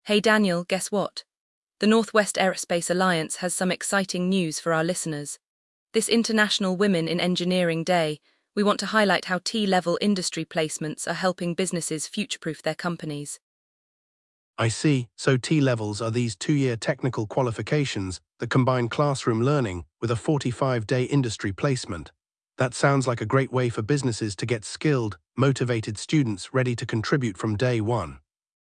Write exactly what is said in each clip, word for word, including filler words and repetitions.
Hey Daniel, guess what? The Northwest Aerospace Alliance has some exciting news for our listeners. This International Women in Engineering Day, we want to highlight how T-level industry placements are helping businesses future-proof their companies. I see, so T-levels are these two-year technical qualifications that combine classroom learning with a forty-five day industry placement. That sounds like a great way for businesses to get skilled, motivated students ready to contribute from day one.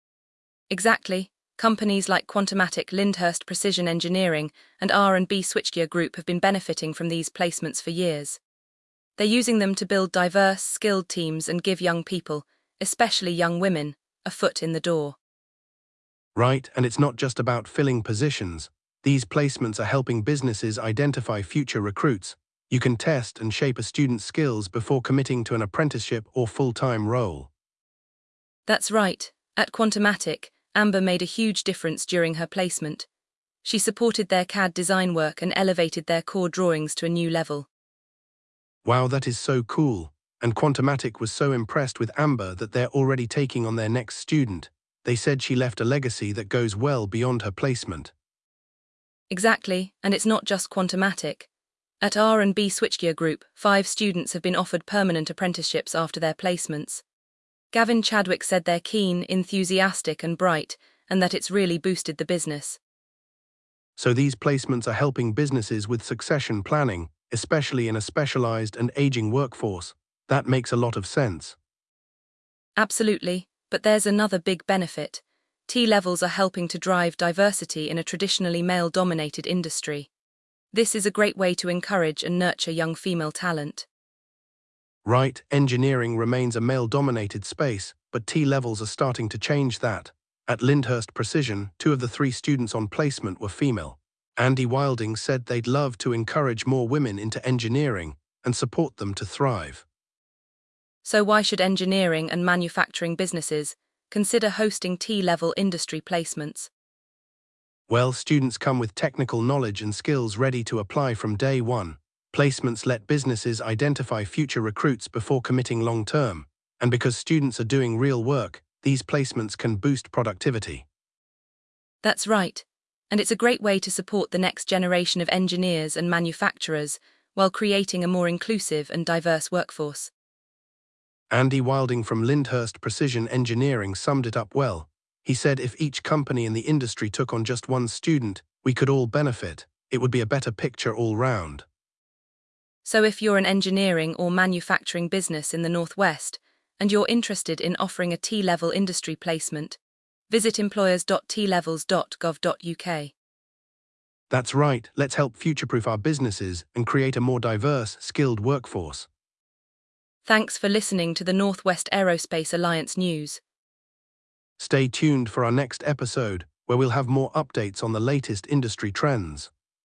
Exactly. Companies like Quantumatic, Lyndhurst Precision Engineering, and R and B Switchgear Group have been benefiting from these placements for years. They're using them to build diverse, skilled teams and give young people, especially young women, a foot in the door. Right, and it's not just about filling positions. These placements are helping businesses identify future recruits. You can test and shape a student's skills before committing to an apprenticeship or full-time role. That's right. At Quantumatic, Amber made a huge difference during her placement. She supported their C A D design work and elevated their core drawings to a new level. Wow, that is so cool. And Quantumatic was so impressed with Amber that they're already taking on their next student. They said she left a legacy that goes well beyond her placement. Exactly, and it's not just Quantumatic. At R and B Switchgear Group, five students have been offered permanent apprenticeships after their placements. Gavin Chadwick said they're keen, enthusiastic and bright, and that it's really boosted the business. So these placements are helping businesses with succession planning, especially in a specialized and aging workforce. That makes a lot of sense. Absolutely, but there's another big benefit. T-levels are helping to drive diversity in a traditionally male-dominated industry. This is a great way to encourage and nurture young female talent. Right, engineering remains a male-dominated space, but T-levels are starting to change that. At Lyndhurst Precision, two of the three students on placement were female. Andy Wilding said they'd love to encourage more women into engineering and support them to thrive. So why should engineering and manufacturing businesses consider hosting T-level industry placements? Well, students come with technical knowledge and skills ready to apply from day one. Placements let businesses identify future recruits before committing long-term, and because students are doing real work, these placements can boost productivity. That's right, and it's a great way to support the next generation of engineers and manufacturers while creating a more inclusive and diverse workforce. Andy Wilding from Lyndhurst Precision Engineering summed it up well. He said if each company in the industry took on just one student, we could all benefit. It would be a better picture all round. So if you're an engineering or manufacturing business in the Northwest, and you're interested in offering a T-level industry placement, visit employers dot t levels dot gov dot u k. That's right, let's help future-proof our businesses and create a more diverse, skilled workforce. Thanks for listening to the Northwest Aerospace Alliance news. Stay tuned for our next episode, where we'll have more updates on the latest industry trends.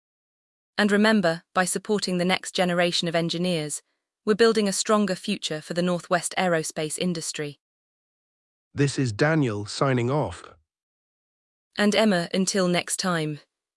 And remember, by supporting the next generation of engineers, we're building a stronger future for the Northwest aerospace industry. This is Daniel signing off. And Emma, until next time.